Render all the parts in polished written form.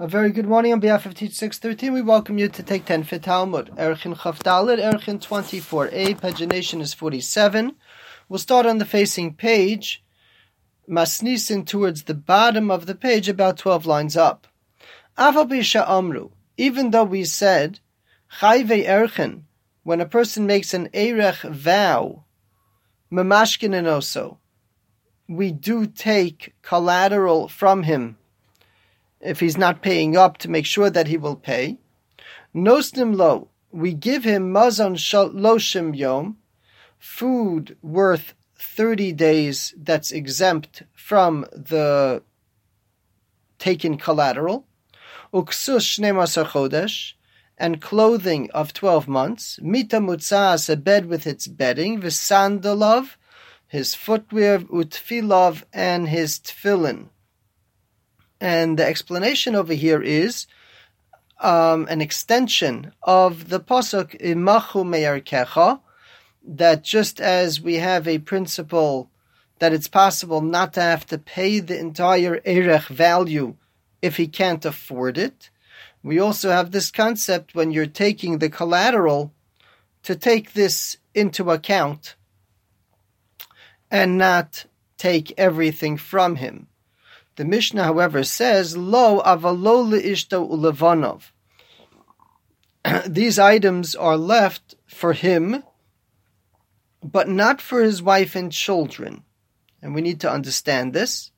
A very good morning on behalf of Teach 613. We welcome you to take 10 for Talmud. Erchin Chaf Dalet, Erchin 24a, pagination is 47. We'll start on the facing page, Masnisin towards the bottom of the page, about 12 lines up. Aval Bisha Amru, even though we said, Chayve Erchin, when a person makes an Erech vow, Mamashkin and Oso, we do take collateral from him if he's not paying up to make sure that he will pay. Nosnim lo, we give him mazon loshim yom, food worth 30 days that's exempt from the taken collateral. Uksus shnei masar chodesh, and clothing of 12 months. Mita mutzas, a bed with its bedding. V'sandalov, his footwear. Utfilov, and his tefillin. And the explanation over here is an extension of the pasuk imachu me'arkecha, that just as we have a principle that it's possible not to have to pay the entire erech value if he can't afford it, we also have this concept when you're taking the collateral to take this into account and not take everything from him. The Mishnah, however, says, Lo avalo leishto ulevanov. These items are left for him, but not for his wife and children. And we need to understand this.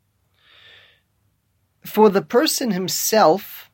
For the person himself,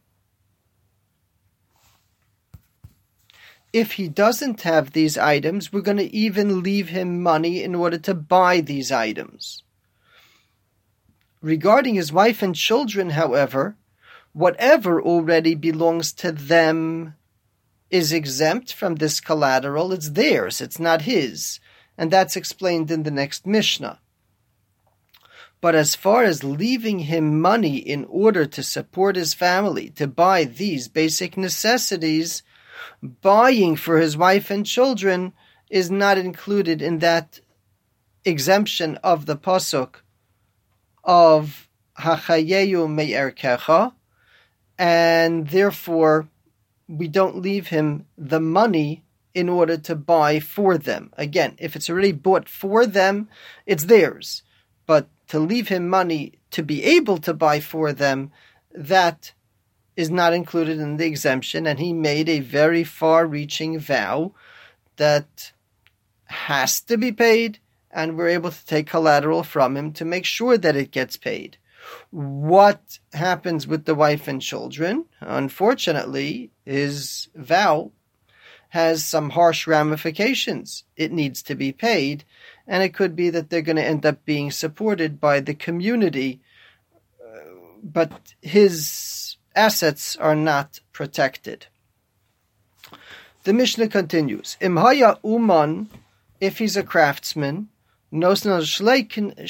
if he doesn't have these items, we're going to even leave him money in order to buy these items. Regarding his wife and children, however, whatever already belongs to them is exempt from this collateral. It's theirs, it's not his. And that's explained in the next Mishnah. But as far as leaving him money in order to support his family, to buy these basic necessities, buying for his wife and children is not included in that exemption of the pasuk of Hachayeyu me'erkecha, and therefore we don't leave him the money in order to buy for them. Again, if it's already bought for them, it's theirs. But to leave him money to be able to buy for them, that is not included in the exemption, and he made a very far-reaching vow that has to be paid, and we're able to take collateral from him to make sure that it gets paid. What happens with the wife and children? Unfortunately, his vow has some harsh ramifications. It needs to be paid, and it could be that they're going to end up being supported by the community, but his assets are not protected. The Mishnah continues, Imhaya uman, if he's a craftsman, we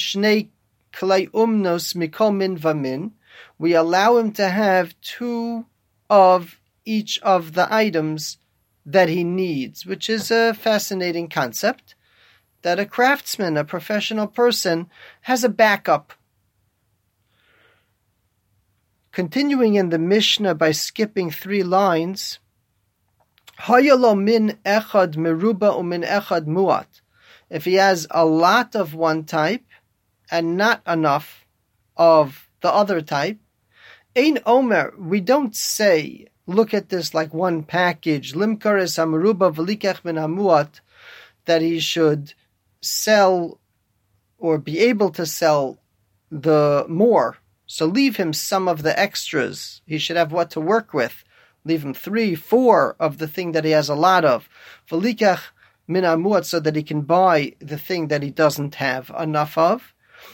allow him to have 2 of each of the items that he needs, which is a fascinating concept, that a craftsman, a professional person, has a backup. Continuing in the Mishnah by skipping 3 lines, Hayalo min echad meruba umin echad muat. If he has a lot of one type and not enough of the other type, Ein Omer, we don't say, look at this like one package, Limkar es hameruba v'likech min hamuat, that he should sell or be able to sell the more. So leave him some of the extras. He should have what to work with. Leave him 3, 4 of the thing that he has a lot of. V'likech min hamuat, so that he can buy the thing that he doesn't have enough of.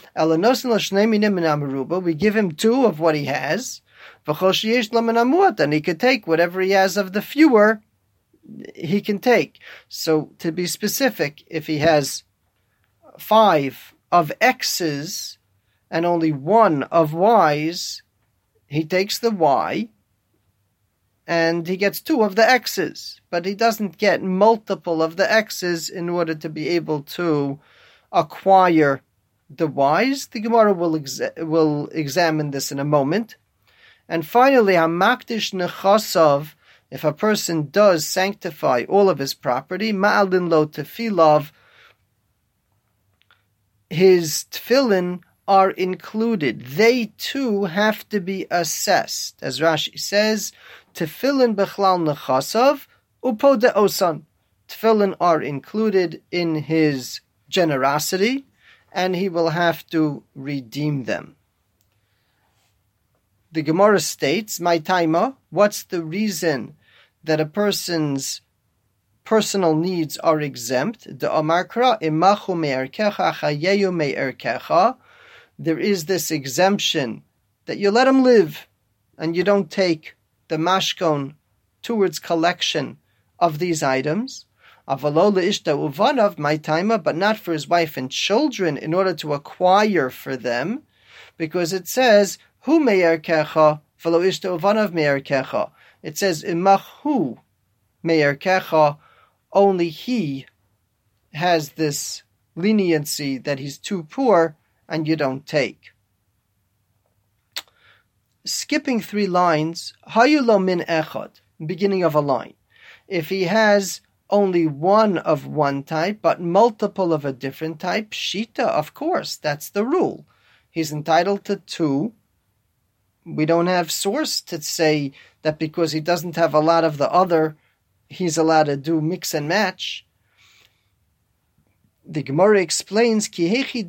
We give him 2 of what he has. And he could take whatever he has of the fewer, he can take. So to be specific, if he has 5 of X's and only 1 of Y's, he takes the Y and he gets 2 of the X's, but he doesn't get multiple of the X's in order to be able to acquire the Y's. The Gemara will examine this in a moment. And finally, hamakdish nechasav, if a person does sanctify all of his property, ma'alin lo tefilav, his tefillin are included. They too have to be assessed. As Rashi says, tefillin bechlal nechasav upo de'osan. Tefillin are included in his generosity, and he will have to redeem them. The Gemara states, my taima, what's the reason that a person's personal needs are exempt? The Amarkra, imachu me'erkecha chayeyu me'erkecha. There is this exemption that you let him live, and you don't take the mashkon towards collection of these items. Avalo le'ishta uvanav, my taima, but not for his wife and children in order to acquire for them, because it says, hu me'erkecha, v'lo ishta uvanav me'erkecha. It says, imachu me'erkecha, only he has this leniency that he's too poor and you don't take. Skipping 3 lines, hayu lo min echad, beginning of a line. If he has only one of one type, but multiple of a different type, shita, of course, that's the rule. He's entitled to 2. We don't have source to say that because he doesn't have a lot of the other, he's allowed to do mix and match. The Gemara explains, that's part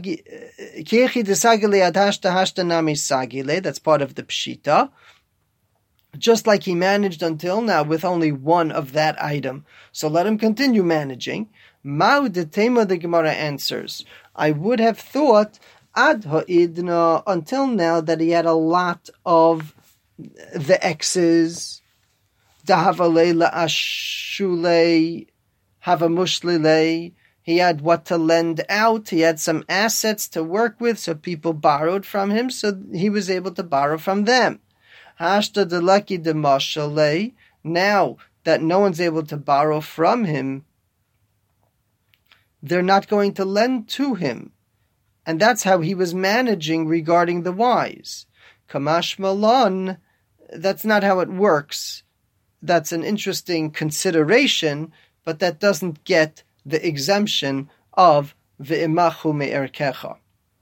of the pshita. Just like he managed until now with only one of that item. So let him continue managing. Ma'u detema, the Gemara answers, I would have thought ad ha'idna, until now, that he had a lot of the X's, dahavalei la'ashulei, havamushlilei. He had what to lend out. He had some assets to work with, so people borrowed from him, so he was able to borrow from them. Hashta deleki demashalei. Now that no one's able to borrow from him, they're not going to lend to him. And that's how he was managing regarding the wise. Kamash malon, that's not how it works. That's an interesting consideration, but that doesn't get the exemption of ve'imachu me'erkecha.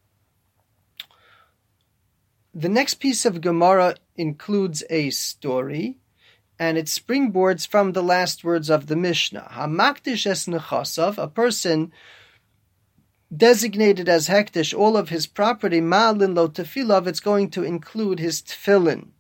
The next piece of Gemara includes a story, and it springboards from the last words of the Mishnah. Hamakdish es nechasav, a person designated as hektish all of his property, ma'alin lo tefilav, it's going to include his tefillin.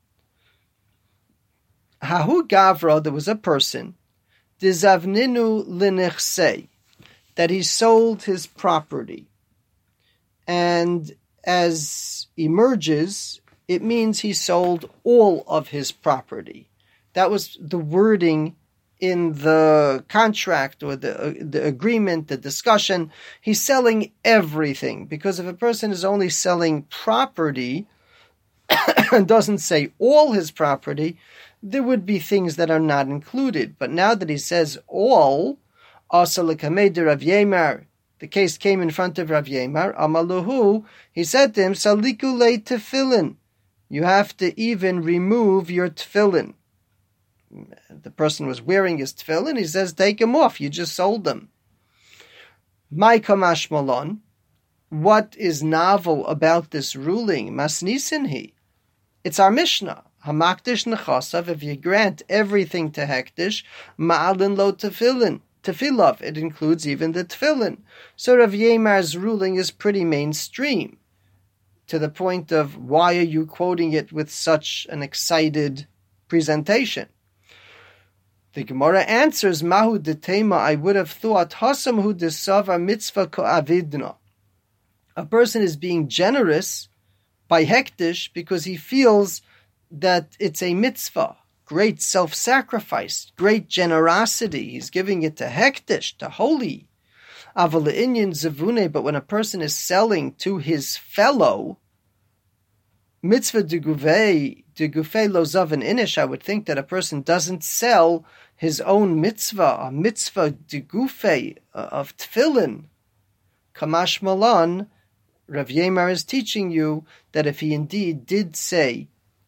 Hahu gavra, there was a person, dizavninu linechsei, that he sold his property. And as emerges, it means he sold all of his property. That was the wording in the contract or the agreement, the discussion. He's selling everything, because if a person is only selling property and doesn't say all his property, there would be things that are not included. But now that he says all, Asa l'kamei Rav Yemar, the case came in front of Rav Yemar, Amaluhu, he said to him, Saliku le tefillin, you have to even remove your tefillin. The person was wearing his tefillin, he says, take them off, you just sold them. My kamash malon, what is novel about this ruling? Masnisin he. It's our Mishnah. Hamakdish nechasav, if you grant everything to hektish, ma'alin lo tefillin. Tefillah, it includes even the tefillin. So Rav Yemar's ruling is pretty mainstream, to the point of why are you quoting it with such an excited presentation? The Gemara answers, Mahu detema, I would have thought, Hasamhu desava mitzvah ko'avidna. A person is being generous by hektish because he feels that it's a mitzvah. Great self-sacrifice, great generosity. He's giving it to hektish, to holy. Aval'inyan zevune, but when a person is selling to his fellow, mitzvah de gufei lo zaven inish, I would think that a person doesn't sell his own mitzvah, a mitzvah de gufei of tefillin. Kamash malan, Rav Yemar is teaching you that if he indeed did say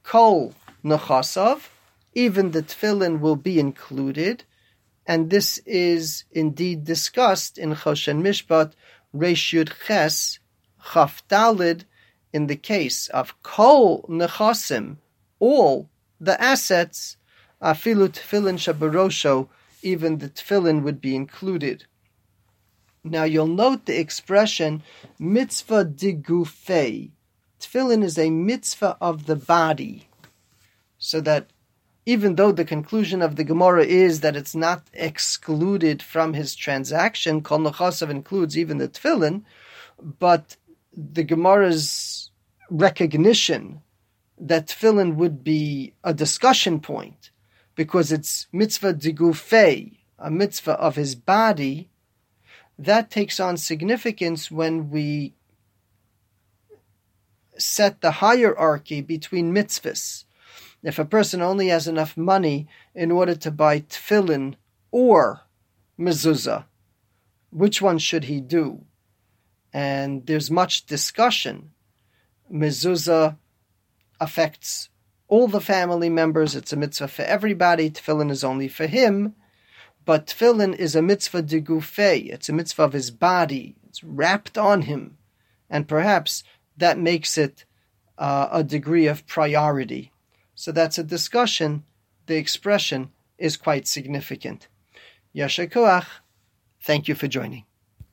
kol nechasav, even the tefillin will be included, and this is indeed discussed in Choshen Mishpat Reish Yud Ches Chaf Dalid, in the case of kol nechasim, all the assets, afilu tefillin shabarosho, even the tefillin would be included. Now you'll note the expression mitzvah digufei. Tefillin is a mitzvah of the body, so that even though the conclusion of the Gemara is that it's not excluded from his transaction, kol nechasav includes even the tefillin, but the Gemara's recognition that tefillin would be a discussion point because it's mitzvah digufei, a mitzvah of his body, that takes on significance when we set the hierarchy between mitzvahs. If a person only has enough money in order to buy tefillin or mezuzah, which one should he do? And there's much discussion. Mezuzah affects all the family members. It's a mitzvah for everybody. Tefillin is only for him. But tefillin is a mitzvah digufei. It's a mitzvah of his body. It's wrapped on him. And perhaps that makes it a degree of priority. So that's a discussion. The expression is quite significant. Yasher koach. Thank you for joining.